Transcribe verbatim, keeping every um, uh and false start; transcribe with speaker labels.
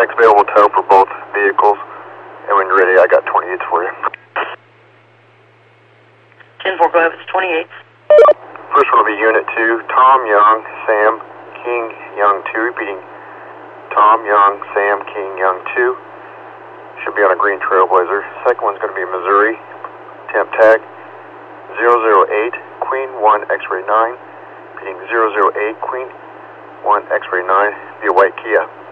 Speaker 1: next available tow for both vehicles. And when you're ready, I got twenty-eights for you.
Speaker 2: ten four, go ahead, it's twenty-eight.
Speaker 1: First one will be Unit two, Tom Young, Sam King Young two, repeating Tom Young, Sam King Young two. Should be on a green Trailblazer. Second one's going to be Missouri, temp tag zero zero eight, Queen one X-ray nine, repeating zero zero eight, Queen one X-ray nine, be a white Kia.